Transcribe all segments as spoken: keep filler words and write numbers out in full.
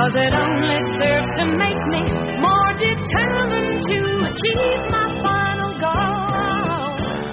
'cause it only serves to make me more determined to achieve my final goal.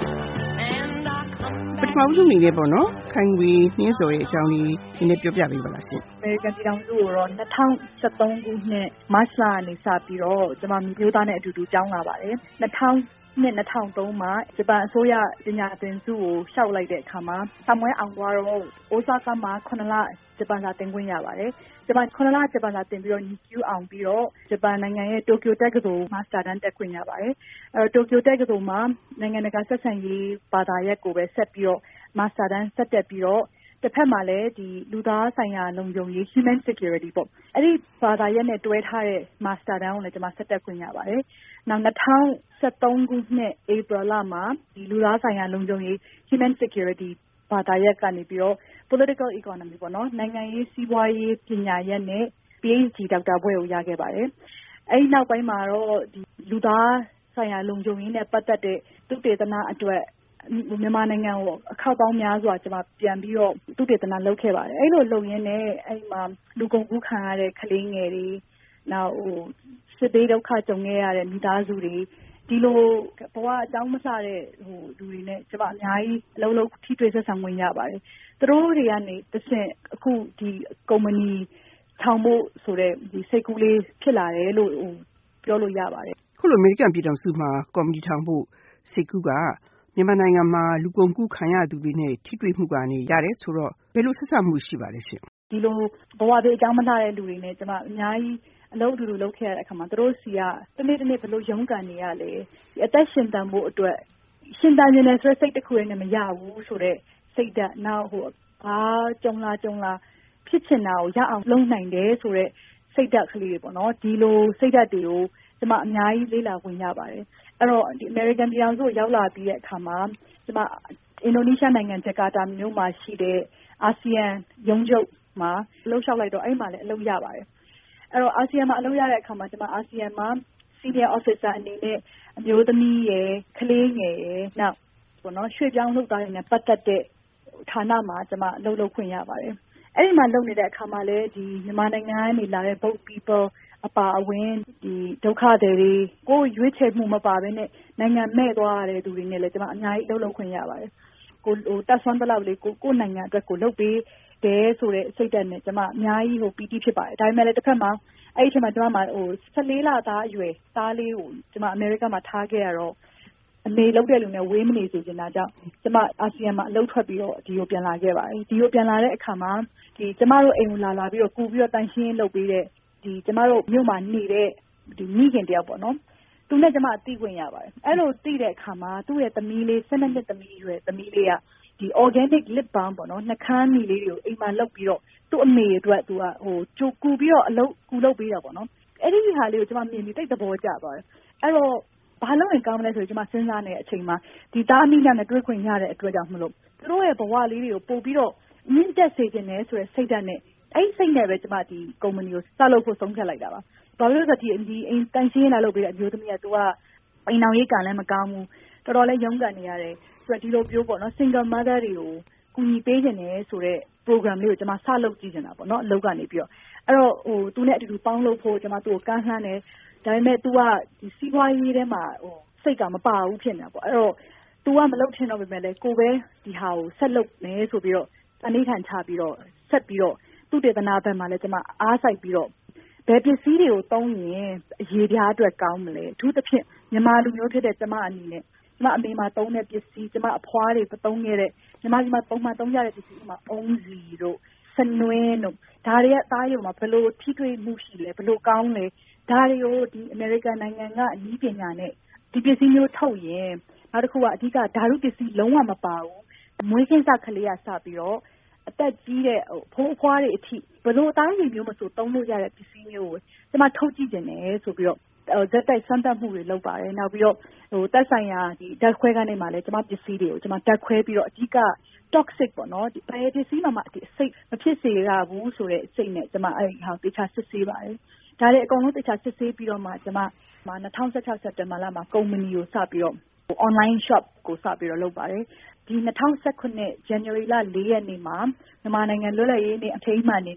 And I come back. ပထမဆုံးအနေနဲ့ပေါ့နော်ခိုင်ဝေနှင်းစော်ရဲ့အကြောင်းလေးနည်းနည်းပြောပြပေးပါလားရှင်။ American ပြည်ထောင်စုကိုတော့၂၀၁၃ခုနှစ်မတ်လကနေစပြီးတော့ကျွန်မမျိုးသားနဲ့အတူတူကျောင်းလာပါတယ်။၂၀၀၂ ၂၀၀၃မှာဂျပန်အစိုးရပညာသင်စုကိုလျှောက်လိုက်တဲ့အခါမှာဆမ်မွဲအောင်သွားတော့အိုဆာကာမှာခုနှစ်လဂျပန်စာသင်ခွင့်ရပါတယ်။ဂျပန်ခုနှစ်လဂျပန်စာသင်ပြီးတော့ နီကျူအောင်ပြီးတော့ဂျပန်နိုင်ငံရဲ့တိုကျိုတက္ကသိုလ်မှာစတာတန်းတက်ခွင့်ရပါတယ်။အဲတိုကျိုတက္ကသိုလ်မှာနိုင်ငံတကာဆက်ဆံရေးဘာသာရပ်ကိုပဲဆက်ပြီးတော့မာစတာတန်းဆက်တက်ပြီးတော့တစ်ဖက်မှာလည်းဒီလူသားဆိုင်ရာလုံခြုံရေး human security ပေါ့အဲ့ဒီဘာသာရပ်နဲ့တွဲထားတဲ့ master တန်းကိုလည်းကျွန်မဆက်တက်ခွင့်ရပါတယ်။နောက်၂၀၁၃ခုနှစ် April လမှာဒီလူသားဆိုင်ရာလုံခြုံရေး human security ဘာသာရပ်ကနေပြီးတော့ political economy ပေါ့နော်နိုင်ငံရေးစီးပွားရေးပညာရပ်နဲ့ PhD ဒေါက်တာဘွဲ့ကိုရခဲ့ပါတယ်။အဲ့ဒီနောက်ပိုင်းမှာတော့ဒီလူသားဆိုင်ရာလုံခြုံရေးနဲ့ပတ်သက်တဲ့သုတေသနအတွက်မြန်မာနိုင်ငံကိုအခောက်ပေါင်းများစွာကျွန်မပြန်ပြီးတော့သုတေသနလုပ်ခဲ့ပါတယ်အဲ့လိုလုပ်ရင်းနဲ့အဲ့မှာလူကုန်ကူးခံရတဲ့ကလေးငယ်တွေနောက်ဟိုစစ်ဘေးဒုက္ခကြုံခဲ့ရတဲ့မိသားစုတွေဒီလိုဘဝအကြောင်းမလှတဲ့ဟိုလူတွေနဲ့ကျွန်မအများကြီးအလုံးလုံးထိတွေ့ဆက်ဆံဝင်ရပါတယ်သူတို့တွေကနေတစ်ဆင့်အခုဒီကုမ္ပဏီထောင်ဖို့ဆိုတဲ့ဒီစိတ်ကူးလေးဖြစ်လာတယ်လို့ဟိုပြောလို့ရပါတယ်ခုလိုအမေရိကန်ပြည်ထောင်စုမှာကုမ္ပဏီထောင်ဖို့စိတ်ကူးကမြန်မာနိုင်ငံမှာလူကုန်ကူးခံရသူတွေနဲ့ထိတွေ့မှုကနေရတယ်ဆိုတော့ဘယ်လိုဆက်ဆံမှုရှိပါလဲရှင်ဒီလိုဘဝတွေအကြောင်းမလှတဲ့လူတွေနဲ့ကျွန်မအများကြီးအလုပ်အတူတူလုပ်ခဲ့ရတဲ့အခါမှာတို့စီကတနေ့တနေ့ဘယ်လိုရုန်းကန်နေရလဲဒီအသက်ရှင်တန်ဖို့အတွက်ရှင်တန်နေတယ်ဆိုတဲ့စိတ်တစ်ခုနဲ့မရဘူးဆိုတဲ့စိတ်ဓာတ်နောက်ဟိုဘာကြုံလာကြုံလာဖြစ်ချင်တာကိုရအောင်လုပ်နိုင်တယ်ဆိုတဲ့စိတ်ဓာတ်ကလေးတွေပေါ့နော်ဒီလိုစိတ်ဓာတ်တွေကိုကျွန်မအများကြီးလေ့လာဝင်ရပါတယ်အဲ့တော့ဒီ American ပြည်ထောင်စုကိုရောက်လာပြီးတဲ့အခါမှာကျွန်မအင်ဒိုနီးရှားနိုင်ငံဂျကာတာမြို့မှာရှိတဲ့အာဆီယံရုံးချုပ်မှာအလုပ်လျှောက်လိုက်တော့အဲ့မှာလည်းအလုပ်ရပါတယ်အဲ့တော့အာဆီယံမှာအလုပ်ရတဲ့အခါမှာကျွန်မအာဆီယံမှာ senior officer အနေနဲ့အမျိုးသမီးရယ်ကလေးငယ်ရယ်နောက်ပေါ့နော်ရွှေ့ပြောင်းလုပ်သားတွေနဲ့ပတ်သက်တဲ့ဌာနမှာကျွန်မအလုပ်လုပ်ခွင့်ရပါတယ်အဲ့ဒီမှာလုပ်နေတဲ့အခါမှာလည်းဒီမြန်မာနိုင်ငံကနေလာတဲ့ boat peopleအပါအဝင်ဒီဒုက္ခတွေကိုရွေးချယ်မှုမပါဘဲနဲ့နိုင်ငံမဲ့သွားရတဲ့သူတွေနဲ့လည်းကျွန်မအများကြီးအလုပ်လုပ်ခွင့်ရပါတယ်ကိုဟိုတက်ဆွမ်းတလောက်လေးကိုကိုနိုင်ငံအတွက်ကိုလုပ်ပေးတယ်ဆိုတဲ့စိတ်ဓာတ်နဲ့ကျွန်မအများကြီးဟိုပီတိဖြစ်ပါတယ်ဒါပေမဲ့လည်းတစ်ဖက်မှာအဲ့ဒီအချိန်မှာကျွန်မမှာဟို၁၄လသားအရွယ်သားလေးကိုကျွန်မအမေရိကန်မှာထားခဲ့ရတော့အမေလုပ်တဲ့လူနဲ့ဝေးမနေစေချင်တာကြောင့်ကျွန်မအာဆီယံမှာအလုပ်ထွက်ပြီးတော့ဒီကိုပြန်လာခဲ့ပါတယ်ဒီကိုပြန်လာတဲ့အခါမှာဒီကျွန်မတို့အိမ်ကိုလာလာပြီးတော့ကူပြီးတော့တန်ရှင်းလုပ်ပေးတဲ့ဒီကျမတို့မြို့မှာနေတဲ့ဒီမိခင်တယောက်ပေါ့နော်သူနဲ့ကျမအသိခွင့်ရပါတယ်အဲ့လိုသိတဲ့အခါမှာသူ့ရဲ့သမီးလေး၁၂နှစ်သမီးရွယ်သမီးလေးကဒီ organic lip balm ပေါ့နော်နှာခမ်းမီလေးတွေကိုအိမ်မှာလုပ်ပြီးတော့သူ့အမေအတွက်သူကဟိုကြိုကူပြီးတော့အလုပ်ကူလုပ်ပေးတာပေါ့နော်အဲ့ဒီဟာလေးကိုကျမမြင်ပြီးတိတ်သဘောကျသွားတယ်အဲ့တော့ဘာလို့ရင်ကောင်းမလဲဆိုတော့ကျမစဉ်းစားနေတဲ့အချိန်မှာဒီသားအမိနဲ့တွေ့ခွင့်ရတဲ့အတွက်ကြောင့်မလို့သူတို့ရဲ့ဘဝလေးတွေကိုပို့ပြီးတော့မြင့်တက်စေခြင်းနဲ့ဆိုရယ်စိတ်ဓာတ်နဲ့အဲ့စိတ်နဲ့ပဲကျမဒီကုမ္ပဏီကိုစလုပ်ဖို့ဆုံးဖြတ်လိုက်တာပါဘာလို့လဲဆိုတော့ဒီဒီအိမ်တန်ရှင်းလာလုပ်ပြီးတဲ့အမျိုးသမီးကသူကအိမ်အောင်ရေးကံလည်းမကောင်းဘူးတော်တော်လေးရုန်းကန်နေရတယ်ဆိုတော့ဒီလိုပြောပေါ့နော် single mother တွေကိုကူညီပေးခြင်းနဲ့ဆိုတော့ program လေးကိုကျမစလုပ်ကြည့်နေတာပေါ့နော်အလုပ်ကနေပြီးတော့အဲ့တော့ဟိုသူနဲ့အတူတူပေါင်းလုပ်ဖို့ကျမသူ့ကိုကမ်းလှမ်းတယ်ဒါပေမဲ့ तू ကဒီစီးပွားရေးထဲမှာဟိုစိတ်ကမပါဘူးဖြစ်နေတာပေါ့အဲ့တော့ तू ကမလုပ်ချင်တော့ပေမဲ့လည်းကိုပဲဒီဟာကိုဆက်လုပ်မယ်ဆိုပြီးတော့အနိဋ္ဌာန်ချပြီးတော့ဆက်ပြီးတော့သုတေသနဘက်မှာလည်းကျမအားစိုက်ပြီးတော့ဘယ်ပစ္စည်းတွေကိုသုံးရင်အရေးပြားအတွက်ကောင်းမလဲအထူးသဖြင့်မြန်မာလူမျိုးဖြစ်တဲ့ကျမအနေနဲ့ကျမအမေမှာသုံးတဲ့ပစ္စည်းကျမအဖွားတွေသုံးခဲ့တဲ့မြန်မာပြည်မှာပုံမှန်သုံးကြတဲ့ပစ္စည်းမှာအုံးစီတို့စနွင်းတို့ဒါတွေကအသားရုံမှာဘယ်လိုထိတွေ့မှုရှိလဲဘယ်လိုကောင်းလဲဒါတွေကိုဒီအမေရိကန်နိုင်ငံကအနည်းပညာနဲ့ဒီပစ္စည်းမျိုးထုတ်ရင်နောက်တစ်ခုကအဓိကဓာတ်ပစ္စည်းလုံးဝမပါဘူးမွေးကင်းစကလေးကစပြီးတော့အသက်ကြီးတဲ့ဟိုဖိုးဖွားတွေအထိဘယ်လိုအသားရည်မျိုးမဆိုသုံးလို့ရတဲ့ပစ္စည်းမျိုးကိုကျွန်မထုတ်ကြည့်နေတယ်ဆိုပြီးတော့ဇက်တိုက်စမ်းသပ်မှုတွေလုပ်ပါတယ်နောက်ပြီးတော့ဟိုတက်ဆိုင်ရာဒီဓာတ်ခွဲကနေမှလည်းကျွန်မပစ္စည်းတွေကိုကျွန်မဓာတ်ခွဲပြီးတော့အဓိက toxic ပေါ့နော်ဒီဘယ်ပစ္စည်းမှမဒီစိတ်မဖြစ်စေရဘူးဆိုတဲ့စိတ်နဲ့ကျွန်မအဲ့ဒီဟာတေချာစစ်ဆေးပါတယ်ဒါတွေအကုန်လုံးတေချာစစ်ဆေးပြီးတော့မှကျွန်မ၂၀၁၆စက်တင်ဘာလမှာကုမ္ပဏီကိုစပြီးတော့ online shop ကိုစပြီးတော့လုပ်ပါတယ်ဒီ၂၀၁၉ January လ၄ရက်နေ့မှာမြန်မာနိုင်ငံလွတ်လပ်ရေးနေ့အထိမ်းအမှတ်အနေနဲ့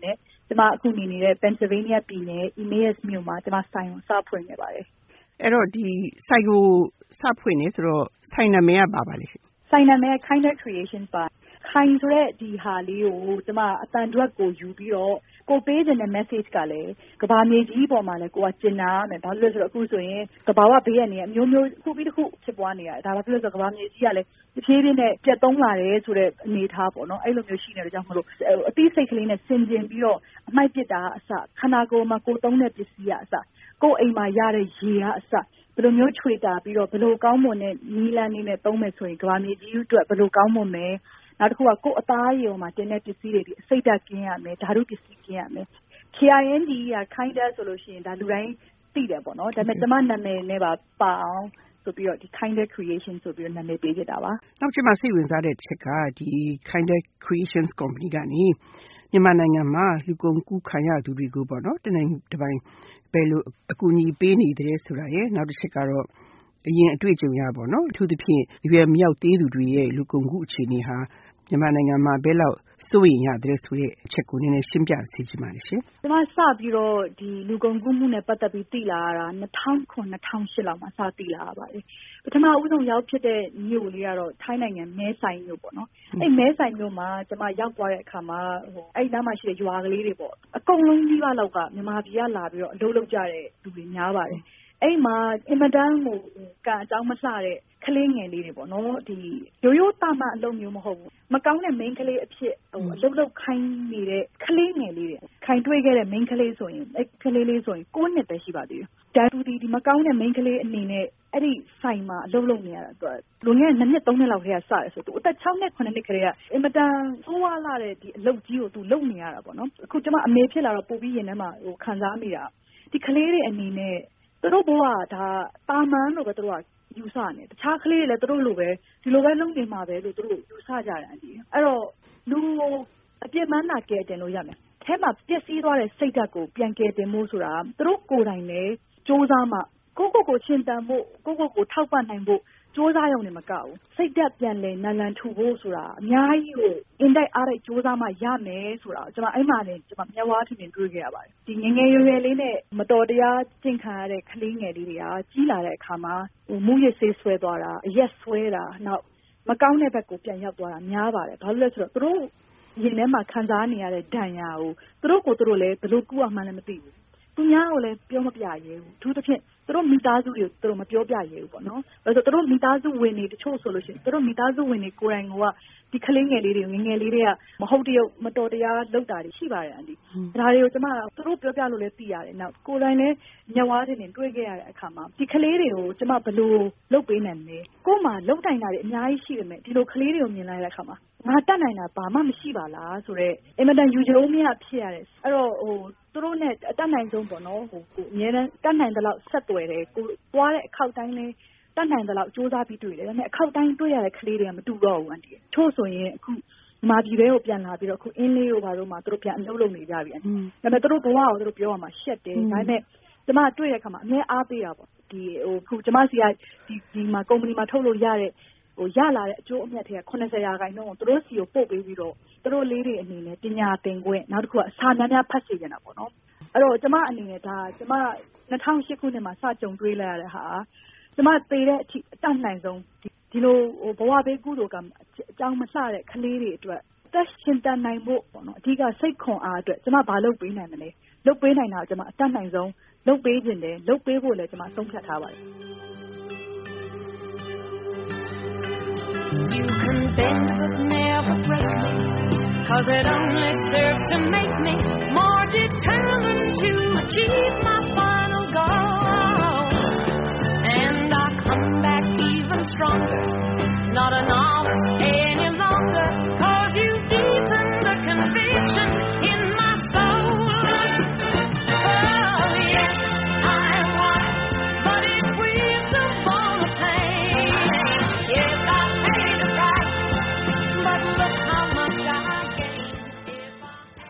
ကျမအခုနေနေတဲ့ Pennsylvania ပြည်နယ် Emmaus မြို့မှာကျမဆိုင်ကိုစဖွင့်ခဲ့ပါတယ်အဲ့တော့ဒီဆိုင်ကိုစဖွင့်နေဆိုတော့ဆိုင်နာမည်ကဘာပါလဲဆိုင်နာမည်က Kinder Creations ပါခိုင်ဆိုတဲ့ဒီဟာလေးကိုကျမအတန်တွက်ကိုယူပြီးတော့ကိုပေးတဲ့ message ကလည်းကဘာမြေကြီးပေါ်မှာလည်းကိုကကျင်နာရမယ်ဘာလို့လဲဆိုတော့အခုဆိုရင်ကဘာဝဘေးရနေအမျိုးမျိုးခုပြီးတစ်ခုဖြစ်ပွားနေရတယ်ဒါဘာဖြစ်လို့ဆိုတော့ကဘာမြေကြီးကလည်းတစ်ဖြည်းဖြည်းနဲ့ပြတ်သုံးလာတယ်ဆိုတဲ့အနေအထားပေါ့နော်အဲ့လိုမျိုးရှိနေတဲ့ကြောင့်မလို့အသိစိတ်ကလေးနဲ့ဆင်ခြင်ပြီးတော့အမိုက်ပစ်တာအစခန္ဓာကိုယ်မှာကိုသုံးတဲ့ပစ္စည်းကအစကိုအိမ်မှာရတဲ့ရေကအစဘယ်လိုမျိုးချွေတာပြီးတော့ဘယ်လိုကောင်းမွန်တဲ့နီးလန်းလေးနဲ့သုံးမယ်ဆိုရင်ကဘာမြေကြီးအတွက်ဘယ်လိုကောင်းမွန်မယ်နောက်တစ်ခုကကိုယ်အသားရည်ပေါ်မှာတင်တဲ့ပစ္စည်းတွေဒီအစိတ်ဓာတ်ကင်းရမယ်ဓာတုပစ္စည်းကင်းရမယ် K I N D က Kinder ဆိုလို့ရှိရင်ဒါလူတိုင်းသိတယ်ပေါ့နော်ဒါပေမဲ့ကျမနာမည်နဲ့ပါပါအောင်ဆိုပြီးတော့ဒီ Kinder Creation ဆိုပြီးတော့နာမည်ပေးခဲ့တာပါနောက်ကျမစိတ်ဝင်စားတဲ့ချက်ကဒီ Kinder Creations Company ကနေမြန်မာနိုင်ငံမှာလူကုန်ကူးခံရသူတွေကိုပေါ့နော်တနိုင်တစ်ပိုင်းဘယ်လိုအကူအညီပေးနေတယ်ဆိုတာရယ်နောက်တစ်ချက်ကတော့အရင်အတွေ့အကြုံရပေါ့နော်အထူးသဖြင့်ရွယ်မြောက်သေးသူတွေရဲ့လူကုန်ကူးအခြေအနေဟာမြန်မာနိုင်ငံမှာဘယ်လောက်စိုးရိမ်ရတယ်ဆိုတဲ့အချက်ကိုနည်းနည်းရှင်းပြစေချင်ပါတယ်ရှင်။ကျွန်မစပြီးတော့ဒီလူကုန်ကူးမှုနဲ့ပတ်သက်ပြီးသိလာရတာ၂၀၀၇-၂၀၀၈လောက်မှာစသိလာရပါတယ်။ပထမဦးဆုံးရောက်ဖြစ်တဲ့မြို့လေးကတော့ထိုင်းနိုင်ငံမဲဆိုင်မြို့ပေါ့နော်။အဲ့မဲဆိုင်မြို့မှာကျွန်မရောက်သွားတဲ့အခါမှာဟိုအဲ့နားမှာရှိတဲ့ရွာကလေးတွေပေါ့အကုန်လုံးကြီးပါလောက်ကမြန်မာပြည်ကလာပြီးတော့အလုပ်လုပ်ကြတဲ့လူတွေများပါတယ်။အဲ့မှာအင်မတန်ကိုကအကြောင်းမလှတဲ့ကလေးငယ်လေးတွေပေါ့နော်ဒီရိုးရိုးသားမှအလုပ်မျိုးမဟုတ်ဘူးမကောင်းတဲ့ main ကလေးအဖြစ်ဟိုအလုပ်လုပ်ခိုင်းနေတဲ့ကလေးငယ်လေးတွေခိုင်တွေ့ခဲ့တဲ့ main ကလေးဆိုရင်အဲ့ကလေးလေးဆိုရင်၉နှစ်ပဲရှိပါသေးတယ်ဒါတူဒီဒီမကောင်းတဲ့ main ကလေးအနေနဲ့အဲ့ဒီဆိုင်မှာအလုပ်လုပ်နေရတာသူကလွန်ခဲ့တဲ့နှစ်နှစ်သုံးနှစ်လောက်ခေတ်ကစတယ်ဆိုသူအသက်၆နှစ်၇နှစ်ခရေကအင်မတန်ဆိုးဝါးလာတဲ့ဒီအလုပ်ကြီးကိုသူလုပ်နေရတာပေါ့နော်အခုကျမအမေဖြစ်လာတော့ပို့ပြီးရင်ထဲမှာဟိုခံစားမိတာဒီကလေးတွေအနေနဲ့သူတို့ဘဝဒါတာမန်လို့ပဲသူတို့ကယူဆနေတခြားကလေးတွေလည်းသူတို့လိုပဲဒီလိုပဲလုပ်နေမှာပဲလို့သူတို့ယူဆကြတယ်အကြီးအဲ့တော့လူအပြစ်မှန်းတာကဲတင်လို့ရမယ်အဲမှာပျက်စီးသွားတဲ့စိတ်ဓာတ်ကိုပြန်ကဲတင်ဖို့ဆိုတာသူတို့ကိုယ်တိုင်လည်းစူးစမ်းမှကိုကိုကိုရှင်တန်ဖို့ကိုကိုကိုထောက်ပံ့နိုင်ဖို့စူးစမ်းရုံနဲ့မကဘူးစိတ်ဓာတ်ပြန်လဲနလန်ထူဖို့ဆိုတာအများကြီးကိုအင်တိုက်အားတိုက်စူးစမ်းမှရမယ်ဆိုတာကျွန်မအဲ့မှာလည်းကျွန်မမျက်ဝါးထင်ထင်တွေ့ခဲ့ရပါတယ်ဒီငငယ်ရွယ်ရွယ်လေးနဲ့မတော်တရားကျင့်ခံရတဲ့ကလေးငယ်လေးတွေကကြီးလာတဲ့အခါမှာဟိုမူရစေးဆွဲသွားတာအရက်ဆွဲတာနောက်မကောင်းတဲ့ဘက်ကိုပြန်ရောက်သွားတာများပါတယ်ဘာလို့လဲဆိုတော့သူတို့ရင်ထဲမှာခံစားနေရတဲ့ဒဏ်ရာကိုသူတို့ကိုသူတို့လည်းဘယ်လိုကူအောင်မှန်းလည်းမသိဘူးသူများကိုလည်းပြောမပြရဲဘူးအထူးသဖြင့်သူတို့မိသားစုတွေကိုသူတို့မပြောပြရဲဘူးပေါ့နော်အဲဆိုသူတို့မိသားစုဝင်တွေတချို့ဆိုလို့ရှိရင်သူတို့မိသားစုဝင်တွေကိုယ်တိုင်ကဒီကလေးငယ်လေးတွေငငယ်လေးတွေကမဟုတ်တရုပ်မတော်တရားလုပ်တာတွေရှိပါတယ်အန်ဒီဒါတွေကိုကျမသူတို့ပြောပြလို့လည်းသိရတယ်နောက်ကိုယ်တိုင်လည်းညဝါးတင်တင်တွေ့ခဲ့ရတဲ့အခါမှာဒီကလေးတွေကိုကျမဘယ်လိုလုပ်ပေးနိုင်လဲကိုယ်မှလုပ်တိုင်တာတွေအများကြီးရှိပေမဲ့ဒီလိုကလေးတွေကိုမြင်လိုက်တဲ့အခါမှာငါတတ်နိုင်တာဘာမှမရှိပါလားဆိုတော့အင်မတန်ယူကြုံမရဖြစ်ရတယ်အဲ့တော့ဟိုသူတို့နဲ့အတတ်နိုင်ဆုံးပေါ့နော်ဟိုကိုအများနဲ့တတ်နိုင်တဲ့လောက်ဆက်သွယ်တယ်ကိုသွားတဲ့အခောက်တိုင်းလေးတတ်နိုင်တဲ့လောက်စူးစမ်းပြီးတွေ့တယ်ဒါပေမဲ့အခောက်တိုင်းတွေ့ရတဲ့ကလေးတွေကမတူတော့ဘူးအန်တီထို့ဆိုရင်အခုမာပြည်တွေကိုပြန်လာပြီးတော့အခုအင်းလေးတို့ဘာလို့မှသူတို့ပြန်အလုပ်လုပ်နေကြပြီအန်တီဒါပေမဲ့သူတို့ဘဝကိုသူတို့ပြောရမှာရှက်တယ်ဒါပေမဲ့ကျမတွေ့တဲ့အခါမှာအများအားပေးတာပေါ့ဒီဟိုခုကျမစီကဒီဒီမှာကုမ္ပဏီမှာထုတ်လို့ရတဲ့ဟိုရလာတဲ့အကျိုးအမြတ်တွေက၈၀ရာခိုင်နှုန်းကိုသူတို့စီကိုပို့ပေးပြီးတော့သူတို့လေးတွေအနေနဲ့ပညာသင်ခွင့်နောက်တစ်ခုကအစာများများဖတ်စေချင်တာပေါ့နော်အဲ့တော့ကျမအနေနဲ့ဒါကျမ၂၀၀၈ခုနှစ်မှာစကြုံတွေ့လာရတဲ့ဟာကျမသေတဲ့အထိအတတ်နိုင်ဆုံးဒီလိုဟိုဘဝဘေးကုသိုလ်ကအကြောင်းမလှတဲ့ကလေးတွေအတွက်သက်ရှင်တန်နိုင်ဖို့ပေါ့နော်အဓိကစိတ်ခွန်အားအတွက်ကျမဘာလုပ်ပေးနိုင်မလဲလုပ်ပေးနိုင်တာကျမအတတ်နိုင်ဆုံးလုပ်ပေးခြင်းတယ်လုပ်ပေးဖို့လည်းကျမဆုံးဖြတ်ထားပါတယ် You can bend but never break me, 'cause it only serves to make me more determined to achieve my final